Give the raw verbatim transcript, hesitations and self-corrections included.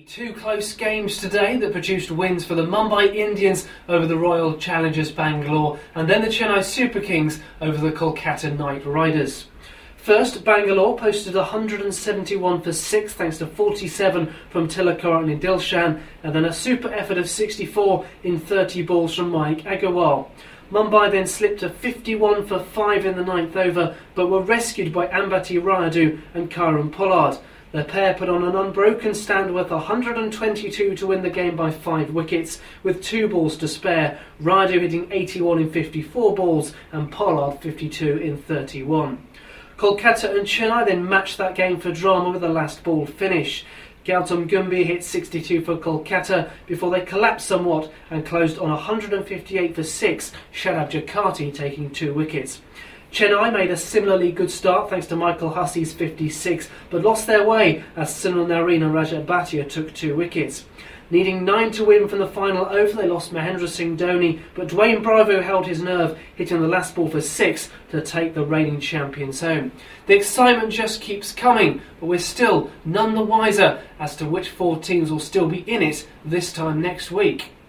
Two close games today that produced wins for the Mumbai Indians over the Royal Challengers Bangalore and then the Chennai Super Kings over the Kolkata Knight Riders. First, Bangalore posted one hundred seventy-one for six thanks to forty-seven from Tilakaran and Dilshan and then a super effort of sixty-four in thirty balls from Mike Agarwal. Mumbai then slipped to fifty-one for five in the ninth over but were rescued by Ambati Rayudu and Karan Pollard. The pair put on an unbroken stand worth one hundred twenty-two to win the game by five wickets, with two balls to spare, Rayudu hitting eighty-one in fifty-four balls and Pollard fifty-two in thirty-one. Kolkata and Chennai then matched that game for drama with a last ball finish. Gautam Gambhir hit sixty-two for Kolkata before they collapsed somewhat and closed on one hundred fifty-eight for six, Shadab Jakati taking two wickets. Chennai made a similarly good start thanks to Michael Hussey's fifty-six, but lost their way as Sunil Narine and Rajat Bhatia took two wickets. Needing nine to win from the final over, they lost Mahendra Singh Dhoni, but Dwayne Bravo held his nerve, hitting the last ball for six to take the reigning champions home. The excitement just keeps coming, but we're still none the wiser as to which four teams will still be in it this time next week.